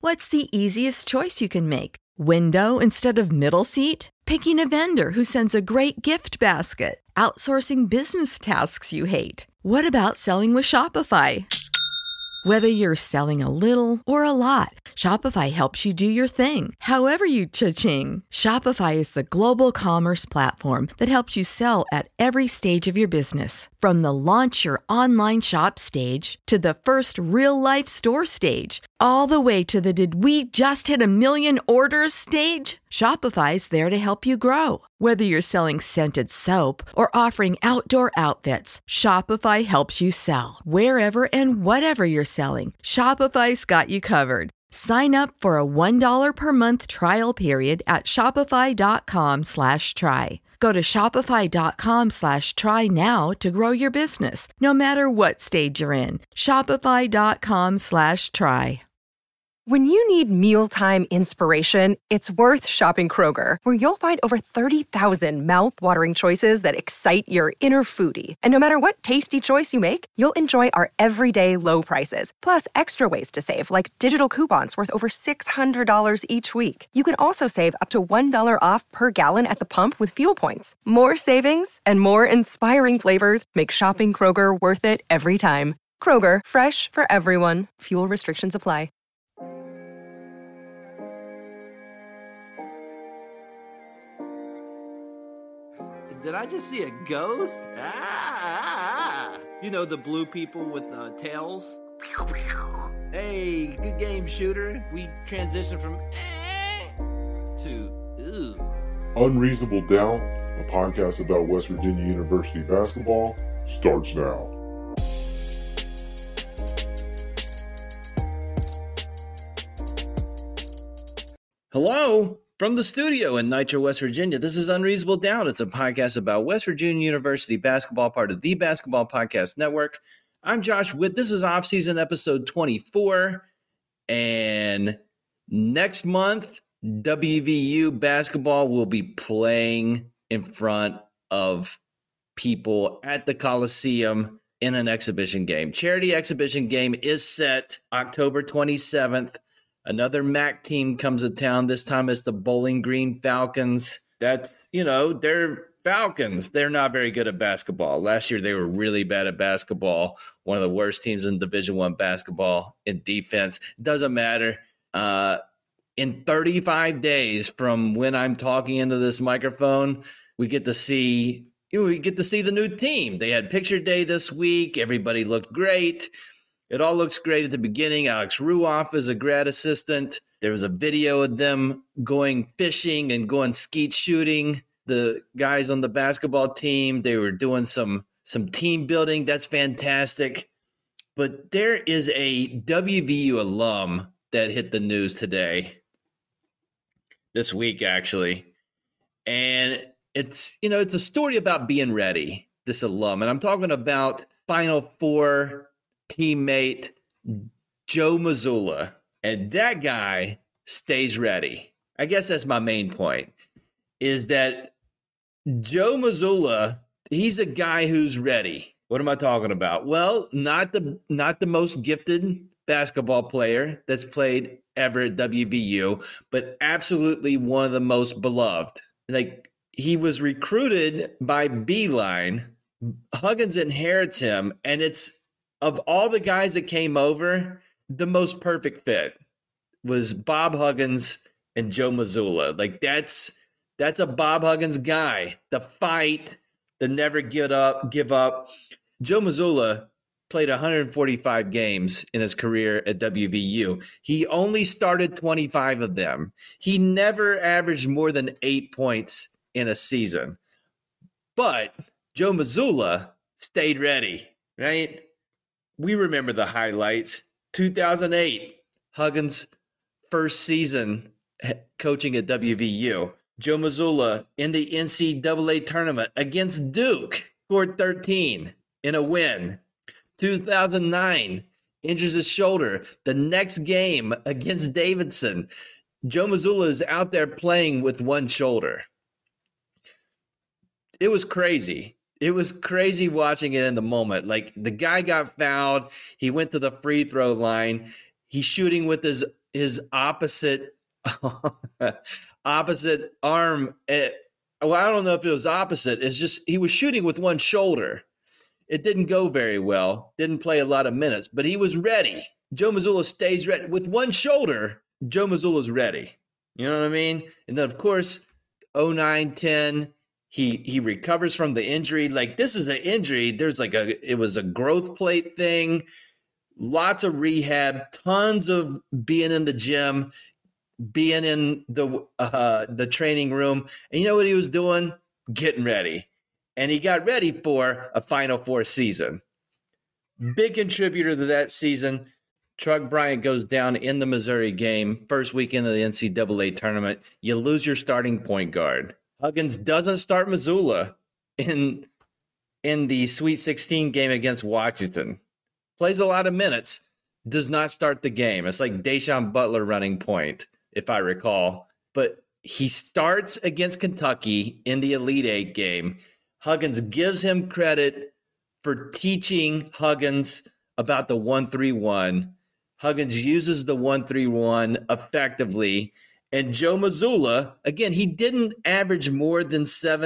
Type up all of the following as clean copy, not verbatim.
What's the easiest choice you can make? Window instead of middle seat? Picking a vendor who sends a great gift basket? Outsourcing business tasks you hate? What about selling with Shopify? Whether you're selling a little or a lot, Shopify helps you do your thing, however you cha-ching. Shopify is the global commerce platform that helps you sell at every stage of your business. From the launch your online shop stage to the first real-life store stage, all the way to the did we just hit a million orders stage. Shopify's there to help you grow. Whether you're selling scented soap or offering outdoor outfits, Shopify helps you sell. Wherever and whatever you're selling, Shopify's got you covered. Sign up for a $1 per month trial period at shopify.com/try. Go to shopify.com/try now to grow your business, no matter what stage you're in. Shopify.com/try. When you need mealtime inspiration, it's worth shopping Kroger, where you'll find over 30,000 mouth-watering choices that excite your inner foodie. And no matter what tasty choice you make, you'll enjoy our everyday low prices, plus extra ways to save, like digital coupons worth over $600 each week. You can also save up to $1 off per gallon at the pump with fuel points. More savings and more inspiring flavors make shopping Kroger worth it every time. Kroger, fresh for everyone. Fuel restrictions apply. Did I just see a ghost? You know, the blue people with tails? Hey, good game, shooter. We transition from to ooh. Unreasonable Doubt, a podcast about West Virginia University basketball, starts now. Hello from the studio in Nitro, West Virginia. This is Unreasonable Doubt. It's a podcast about West Virginia University basketball, part of the Basketball Podcast Network. I'm Josh Witt. This is off-season episode 24. And next month, WVU basketball will be playing in front of people at the Coliseum in an exhibition game. Charity exhibition game is set October 27th. Another MAC team comes to town. This time it's the Bowling Green Falcons. That's, they're Falcons. They're not very good at basketball. Last year they were really bad at basketball. One of the worst teams in Division I basketball in defense. Doesn't matter. In 35 days from when I'm talking into this microphone, we get to see the new team. They had picture day this week. Everybody looked great. It all looks great at the beginning. Alex Ruoff is a grad assistant. There was a video of them going fishing and going skeet shooting. The guys on the basketball team, they were doing some team building. That's fantastic. But there is a WVU alum that hit the news today, this week actually. And it's a story about being ready, this alum. And I'm talking about Final Four teammate Joe Mazzulla, and that guy stays ready. I guess that's my main point, is that Joe Mazzulla, he's a guy who's ready. What am I talking about? Well, not the most gifted basketball player that's played ever at WVU, but absolutely one of the most beloved. Like, he was recruited by Beeline. Huggins inherits him, and it's, of all the guys that came over, the most perfect fit was Bob Huggins and Joe Mazzulla. Like, that's a Bob Huggins guy. The fight, the never give up. Joe Mazzulla played 145 games in his career at WVU. He only started 25 of them. He never averaged more than 8 points in a season. But Joe Mazzulla stayed ready, right? We remember the highlights. 2008, Huggins' first season coaching at WVU. Joe Mazzulla in the NCAA tournament against Duke scored 13 in a win. 2009, injures his shoulder. The next game against Davidson, Joe Mazzulla is out there playing with one shoulder. It was crazy. It was crazy watching it in the moment. Like, the guy got fouled. He went to the free throw line. He's shooting with his his opposite arm. Well, I don't know if it was opposite. It's just he was shooting with one shoulder. It didn't go very well. Didn't play a lot of minutes, but he was ready. Joe Mazzulla stays ready. With one shoulder, Joe Mazzulla's ready. You know what I mean? And then, of course, 09-10, he recovers from the injury. Like, this is an injury. It was a growth plate thing. Lots of rehab, tons of being in the gym, being in the training room. And you know what he was doing? Getting ready. And he got ready for a Final Four season. Big contributor to that season. Chuck Bryant goes down in the Missouri game, first weekend of the NCAA tournament. You lose your starting point guard. Huggins doesn't start Mazzulla in the Sweet 16 game against Washington. Plays a lot of minutes, does not start the game. It's like Deshaun Butler running point, if I recall. But he starts against Kentucky in the Elite Eight game. Huggins gives him credit for teaching Huggins about the 1-3-1. Huggins uses the 1-3-1 effectively. And Joe Mazzulla, again, he didn't average more than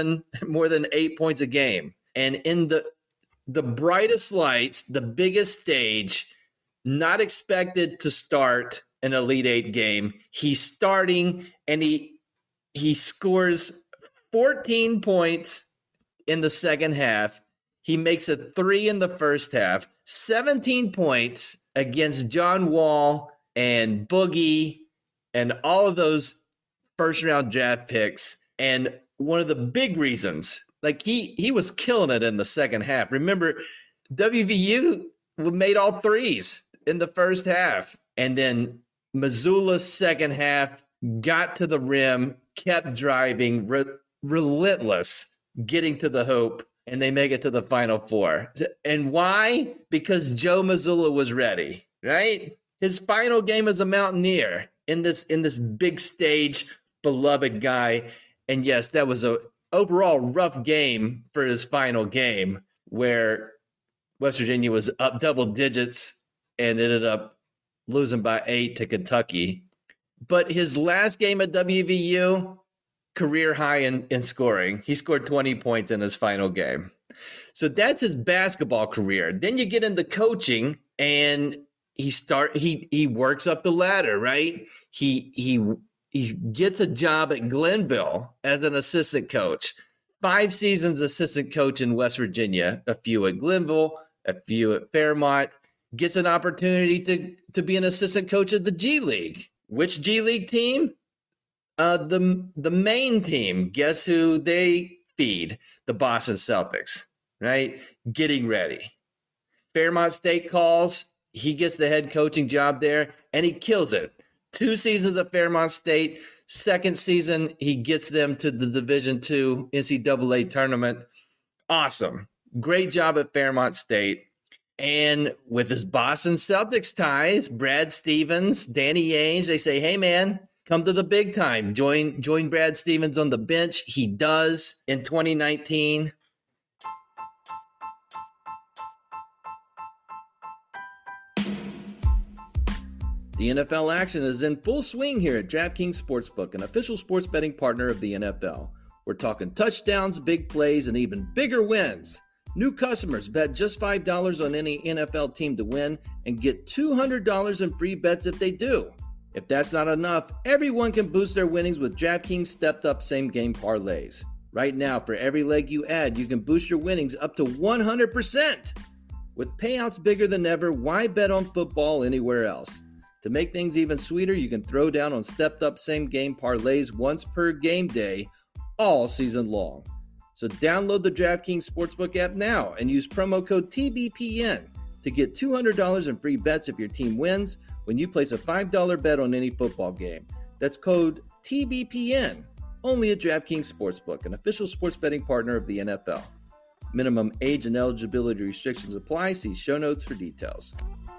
8 points a game. And in the brightest lights, the biggest stage, not expected to start an Elite Eight game. He's starting and he scores 14 points in the second half. He makes a 3 in the first half, 17 points against John Wall and Boogie and all of those first-round draft picks. And one of the big reasons, like he was killing it in the second half. Remember, WVU made all threes in the first half. And then Mazzulla's second half got to the rim, kept driving, relentless, getting to the hoop, and they make it to the Final Four. And why? Because Joe Mazzulla was ready, right? His final game as a Mountaineer in this big stage, beloved guy. And yes, that was a overall rough game for his final game, where West Virginia was up double digits and ended up losing by 8 to Kentucky. But his last game at WVU, career high in scoring. He scored 20 points in his final game. So that's his basketball career. Then you get into coaching, and he works up the ladder, right? He gets a job at Glenville as an assistant coach. 5 seasons assistant coach in West Virginia, a few at Glenville, a few at Fairmont. Gets an opportunity to be an assistant coach at the G League. Which G League team? The main team. Guess who they feed? The Boston Celtics, right? Getting ready. Fairmont State calls. He gets the head coaching job there, and he kills it. 2 seasons at Fairmont State. Second season, he gets them to the Division II NCAA tournament. Awesome. Great job at Fairmont State. And with his Boston Celtics ties, Brad Stevens, Danny Ainge, they say, hey, man, come to the big time. Join Brad Stevens on the bench. He does in 2019. The NFL action is in full swing here at DraftKings Sportsbook, an official sports betting partner of the NFL. We're talking touchdowns, big plays, and even bigger wins. New customers bet just $5 on any NFL team to win and get $200 in free bets if they do. If that's not enough, everyone can boost their winnings with DraftKings stepped-up same-game parlays. Right now, for every leg you add, you can boost your winnings up to 100%. With payouts bigger than ever, why bet on football anywhere else? To make things even sweeter, you can throw down on stepped-up same-game parlays once per game day, all season long. So download the DraftKings Sportsbook app now and use promo code TBPN to get $200 in free bets if your team wins when you place a $5 bet on any football game. That's code TBPN, only at DraftKings Sportsbook, an official sports betting partner of the NFL. Minimum age and eligibility restrictions apply. See show notes for details.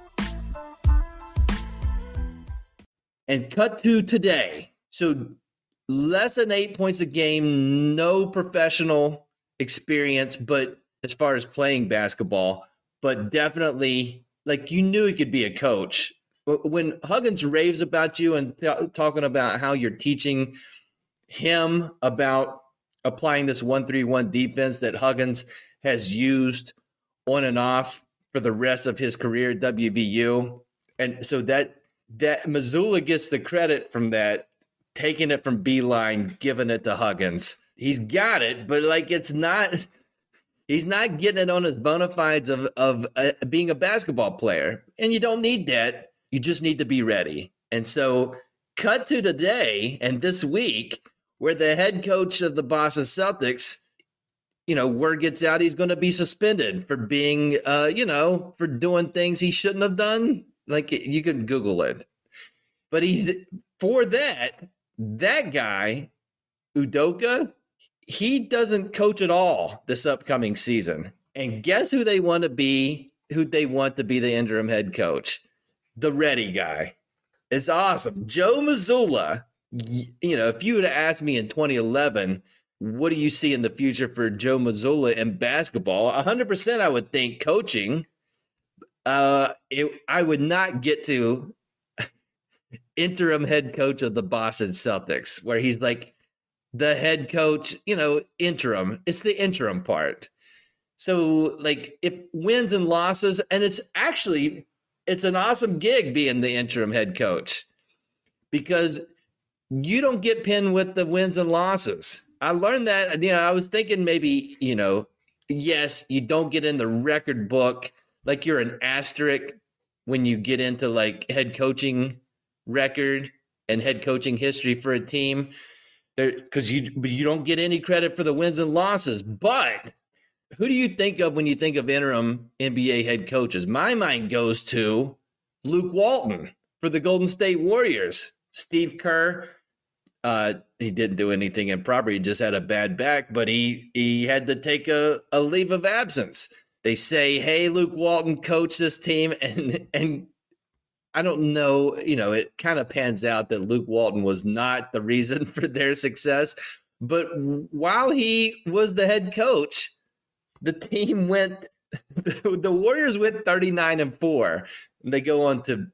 And cut to today. So less than 8 points a game, no professional experience, but as far as playing basketball, but definitely, like, you knew he could be a coach when Huggins raves about you and talking about how you're teaching him about applying this 1-3-1 defense that Huggins has used on and off for the rest of his career at WVU. And so that Mazzulla gets the credit from that, taking it from Beilein, giving it to Huggins. He's got it, but like he's not getting it on his bona fides of being a basketball player. And you don't need that. You just need to be ready. And so cut to today and this week where the head coach of the Boston Celtics, word gets out he's going to be suspended for being, for doing things he shouldn't have done. Like, you can Google it. But for that guy, Udoka, he doesn't coach at all this upcoming season. And guess who they want to be the interim head coach? The ready guy. It's awesome. Joe Mazzulla. If you would have asked me in 2011, what do you see in the future for Joe Mazzulla in basketball? 100% I would think coaching. I would not get to interim head coach of the Boston Celtics, where he's like the head coach, interim. It's the interim part. So, like, if wins and losses, and it's an awesome gig being the interim head coach because you don't get pinned with the wins and losses. I learned that, I was thinking maybe, yes, you don't get in the record book. Like you're an asterisk when you get into like head coaching record and head coaching history for a team because you don't get any credit for the wins and losses. But who do you think of when you think of interim NBA head coaches? My mind goes to Luke Walton for the Golden State Warriors. Steve Kerr, he didn't do anything improper. He just had a bad back, but he had to take a leave of absence. They say, hey, Luke Walton, coach this team. And I don't know, it kind of pans out that Luke Walton was not the reason for their success. But while he was the head coach, the team the Warriors went 39-4. They go on to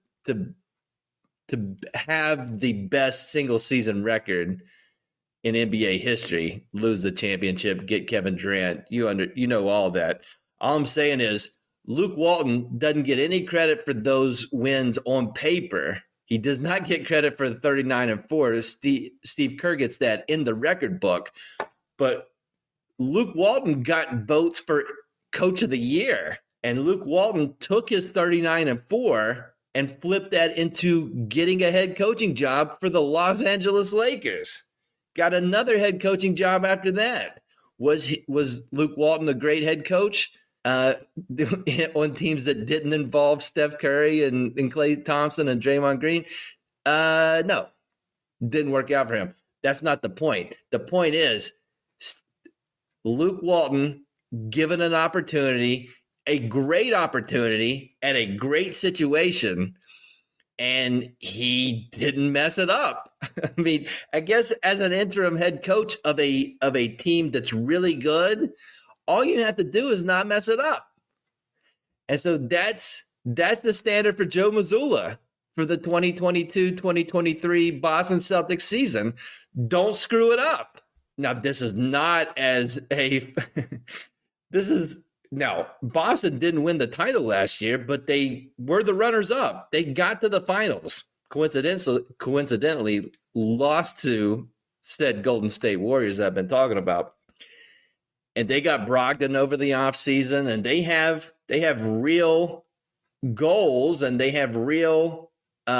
have the best single season record in NBA history, lose the championship, get Kevin Durant. You know all that. All I'm saying is Luke Walton doesn't get any credit for those wins on paper. He does not get credit for the 39-4. Steve Kerr gets that in the record book. But Luke Walton got votes for Coach of the Year. And Luke Walton took his 39-4 and flipped that into getting a head coaching job for the Los Angeles Lakers. Got another head coaching job after that. Was Luke Walton a great head coach on teams that didn't involve Steph Curry and Klay Thompson and Draymond Green? No, didn't work out for him. That's not the point. The point is Luke Walton given an opportunity, a great opportunity at a great situation, and he didn't mess it up. I mean, I guess as an interim head coach of a team that's really good, all you have to do is not mess it up. And so that's the standard for Joe Mazzulla for the 2022-2023 Boston Celtics season. Don't screw it up. Now, this is not as a now, Boston didn't win the title last year, but they were the runners-up. They got to the finals. Coincidentally, lost to said Golden State Warriors I've been talking about. And they got Brogdon over the offseason, and they have real goals, and they have real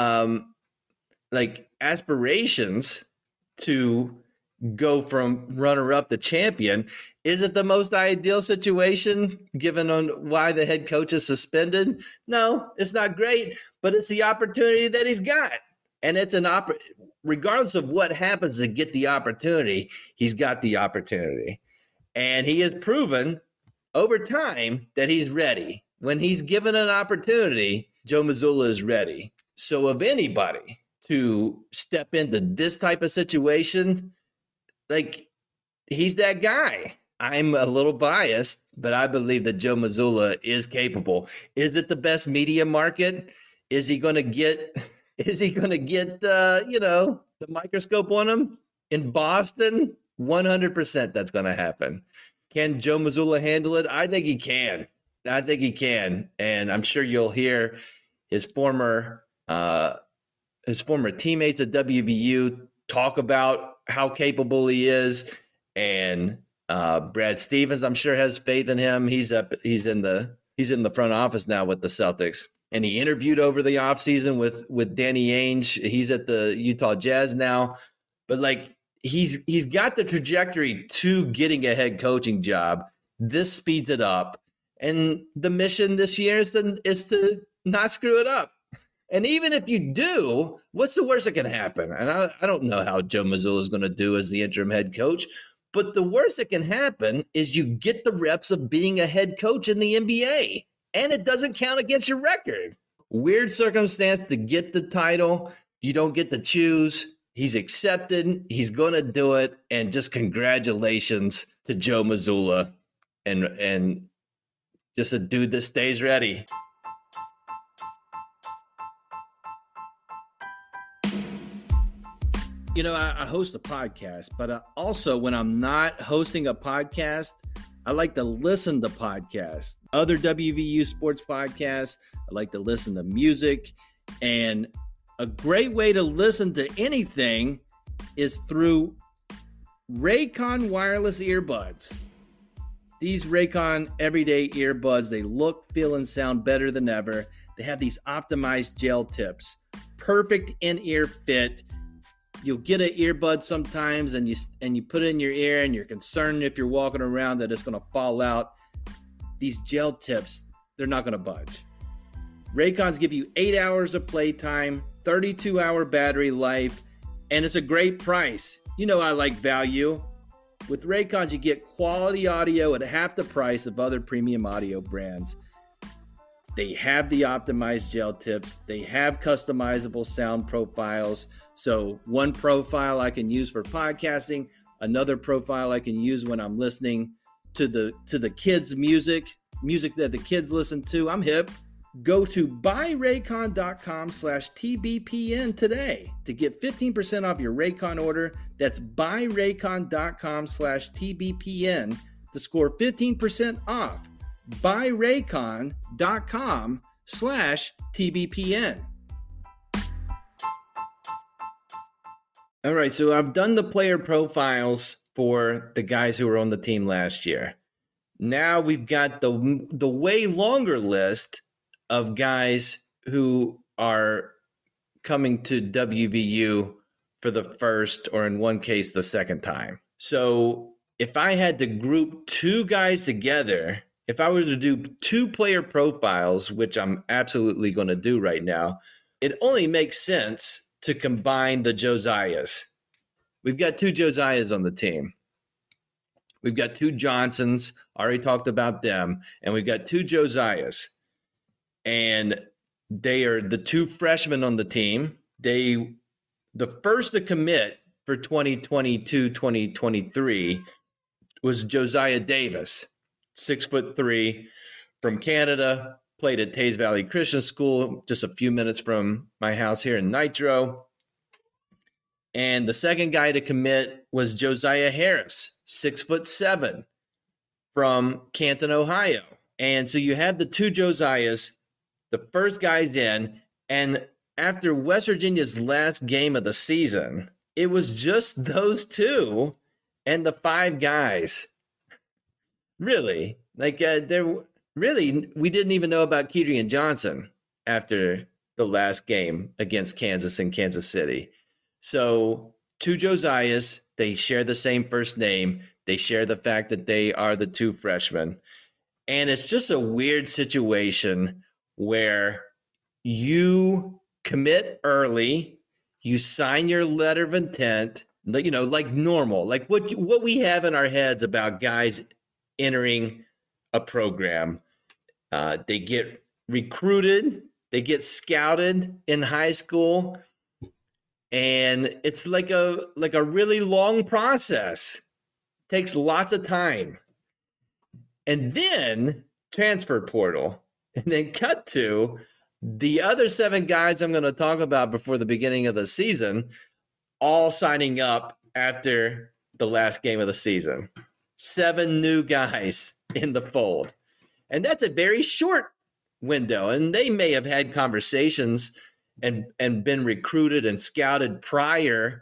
aspirations to go from runner-up to champion. Is it the most ideal situation given on why the head coach is suspended? No, it's not great, but it's the opportunity that he's got. And it's regardless of what happens to get the opportunity, he's got the opportunity. And he has proven over time that he's ready. When he's given an opportunity, Joe Mazzulla is ready. So of anybody to step into this type of situation, he's that guy. I'm a little biased, but I believe that Joe Mazzulla is capable. Is it the best media market? Is he going to get the microscope on him in Boston? 100% that's going to happen. Can Joe Mazzulla handle it? I think he can. And I'm sure you'll hear his former teammates at WVU talk about how capable he is. And Brad Stevens, I'm sure, has faith in him. He's in the front office now with the Celtics. And he interviewed over the offseason with Danny Ainge. He's at the Utah Jazz now. But he's got the trajectory to getting a head coaching job. This speeds it up. And the mission this year is to not screw it up. And even if you do, what's the worst that can happen? And I don't know how Joe Mazzulla is going to do as the interim head coach, but the worst that can happen is you get the reps of being a head coach in the NBA, and it doesn't count against your record. Weird circumstance to get the title. You don't get to choose. He's accepted. He's going to do it. And just congratulations to Joe Mazzulla and just a dude that stays ready. I host a podcast, but also when I'm not hosting a podcast, I like to listen to podcasts, other WVU sports podcasts. I like to listen to music. And a great way to listen to anything is through Raycon wireless earbuds. These Raycon everyday earbuds, they look, feel, and sound better than ever. They have these optimized gel tips, perfect in-ear fit. You'll get an earbud sometimes and you put it in your ear and you're concerned if you're walking around that it's going to fall out. These gel tips, they're not going to budge. Raycons give you 8 hours of playtime, 32-hour battery life, and it's a great price. I like value. With Raycons, you get quality audio at half the price of other premium audio brands. They have the optimized gel tips. They have customizable sound profiles. So one profile I can use for podcasting, another profile I can use when I'm listening to the kids' music that the kids listen to. I'm hip. Go to buyraycon.com/TBPN today to get 15% off your Raycon order. That's buyraycon.com/TBPN to score 15% off. buyraycon.com/TBPN. All right, so I've done the player profiles for the guys who were on the team last year. Now we've got the way longer list of guys who are coming to WVU for the first, or in one case, the second time. So if I had to group two guys together, if I were to do two player profiles, which I'm absolutely going to do right now, it only makes sense to combine the Josiahs. We've got two Josiahs on the team. We've got two Johnsons, already talked about them, and we've got two Josiahs. And they are the two freshmen on the team. The first to commit for 2022-2023 was Josiah Davis, 6'3", from Canada, played at Tays Valley Christian School, just a few minutes from my house here in Nitro. And the second guy to commit was Josiah Harris, 6'7", from Canton, Ohio. And so you have the two Josiahs, the first guy's in, and after West Virginia's last game of the season, it was just those two and the five guys. Really? We didn't even know about Kedrian Johnson after the last game against Kansas in Kansas City. So two Josiahs, they share the same first name. They share the fact that they are the two freshmen. And it's just a weird situation where you commit early, you sign your letter of intent, like normal, like what we have in our heads about guys entering a program. They get recruited, they get scouted in high school, and it's like a really long process. Takes lots of time. And then transfer portal. And then cut to The other 7 guys I'm going to talk about before the beginning of the season, all signing up after the last game of the season. 7 new guys in the fold. And that's a very short window. And they may have had conversations and been recruited and scouted prior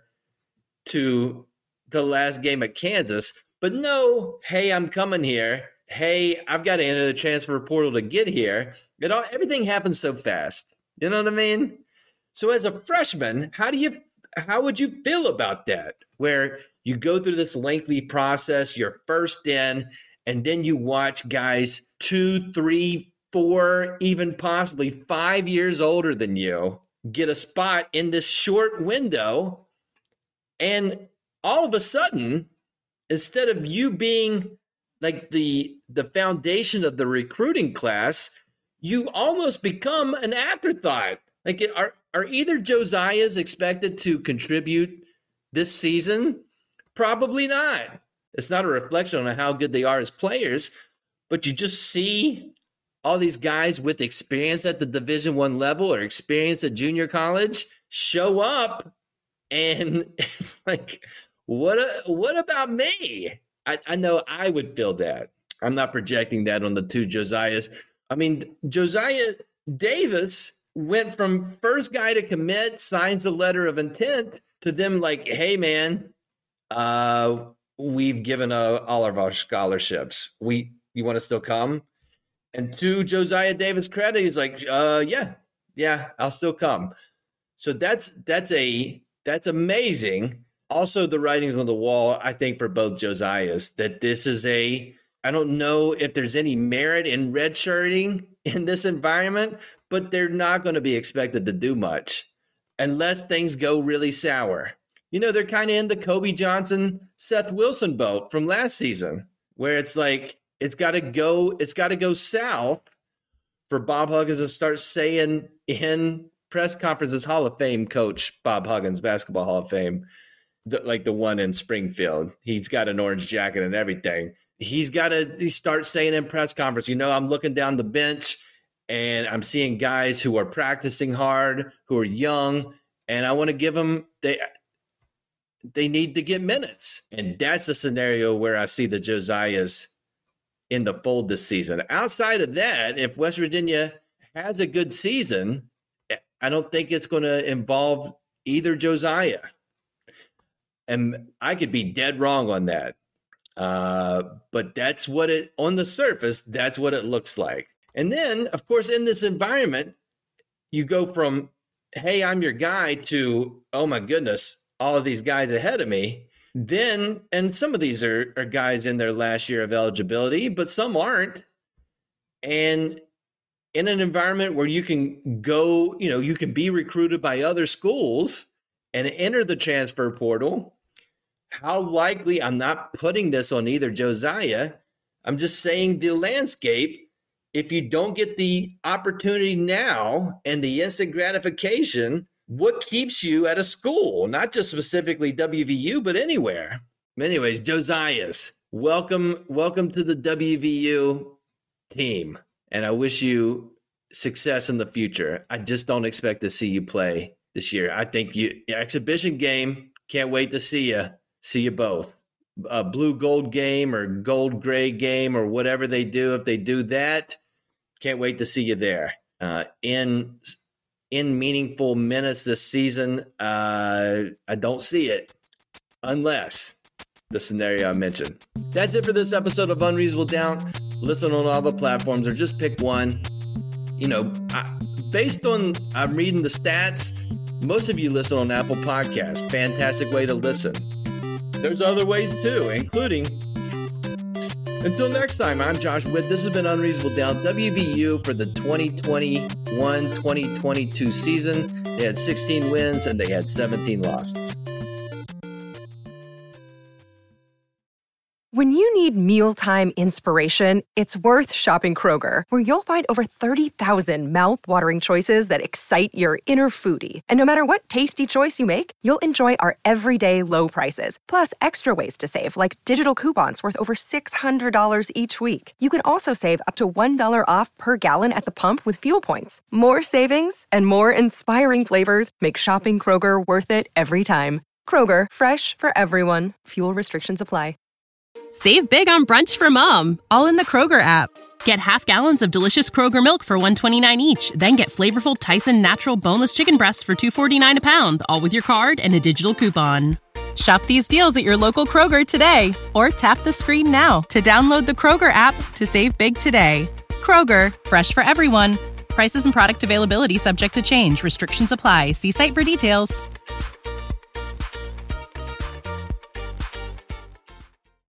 to the last game at Kansas. But no, hey, I'm coming here. Hey, I've got to enter the transfer portal to get here. Everything happens so fast. You know what I mean? So as a freshman, how would you feel about that? Where you go through this lengthy process, you're first in, and then you watch guys 2, 3, 4, even possibly 5 years older than you get a spot in this short window. And all of a sudden, instead of you being like the foundation of the recruiting class, you almost become an afterthought. Like, are either Josiahs expected to contribute this season? Probably not. It's not a reflection on how good they are as players, but you just see all these guys with experience at the Division I level or experience at junior college show up, and it's like, what about me? I know I would feel that. I'm not projecting that on the 2 Josiahs. I mean, Josiah Davis went from first guy to commit, signs the letter of intent, to them like, hey, man, we've given all of our scholarships. You want to still come? And to Josiah Davis' credit, he's like, yeah, I'll still come. So that's amazing. Also, the writing's on the wall, I think, for both Josiahs, that this is I don't know if there's any merit in redshirting in this environment, but they're not going to be expected to do much unless things go really sour. You know, they're kind of in the Kobe Johnson, Seth Wilson boat from last season, where it's like, it's got to go south for Bob Huggins to start saying in press conferences, Hall of Fame coach Bob Huggins, Basketball Hall of Fame, like the one in Springfield. He's got an orange jacket and everything. He's got to start saying in press conference, I'm looking down the bench and I'm seeing guys who are practicing hard, who are young, and I want to give them they need to get minutes. And that's the scenario where I see the Josiahs in the fold this season. Outside of that, if West Virginia has a good season, I don't think it's going to involve either Josiah. And I could be dead wrong on that. But that's what on the surface, that's what it looks like. And then, of course, in this environment, you go from, hey, I'm your guy, to, oh my goodness, all of these guys ahead of me. Then, and some of these are guys in their last year of eligibility, but some aren't. And in an environment where you can go, you can be recruited by other schools and enter the transfer portal, how likely, I'm not putting this on either Josiah, I'm just saying the landscape, if you don't get the opportunity now and the instant gratification, what keeps you at a school? Not just specifically WVU, but anywhere. Anyways, Josiahs, welcome to the WVU team. And I wish you success in the future. I just don't expect to see you play this year. I think exhibition game, can't wait to see you. See you both. A blue gold game or gold gray game or whatever they do. If they do that, can't wait to see you there. In meaningful minutes this season, I don't see it unless the scenario I mentioned. That's it for this episode of Unreasonable Doubt. Listen on all the platforms or just pick one. Based on I'm reading the stats, most of you listen on Apple Podcasts. Fantastic way to listen. There's other ways too, including, until next time, I'm Josh Witt. This has been Unreasonable Doubt, WVU for the 2021-2022 season. They had 16 wins and they had 17 losses. When you need mealtime inspiration, it's worth shopping Kroger, where you'll find over 30,000 mouth-watering choices that excite your inner foodie. And no matter what tasty choice you make, you'll enjoy our everyday low prices, plus extra ways to save, like digital coupons worth over $600 each week. You can also save up to $1 off per gallon at the pump with fuel points. More savings and more inspiring flavors make shopping Kroger worth it every time. Kroger, fresh for everyone. Fuel restrictions apply. Save big on brunch for mom, all in the Kroger app. Get half gallons of delicious Kroger milk for $1.29 each. Then get flavorful Tyson natural boneless chicken breasts for $2.49 a pound, all with your card and a digital coupon. Shop these deals at your local Kroger today, or tap the screen now to download the Kroger app to save big today. Kroger, fresh for everyone. Prices and product availability subject to change. Restrictions apply. See site for details.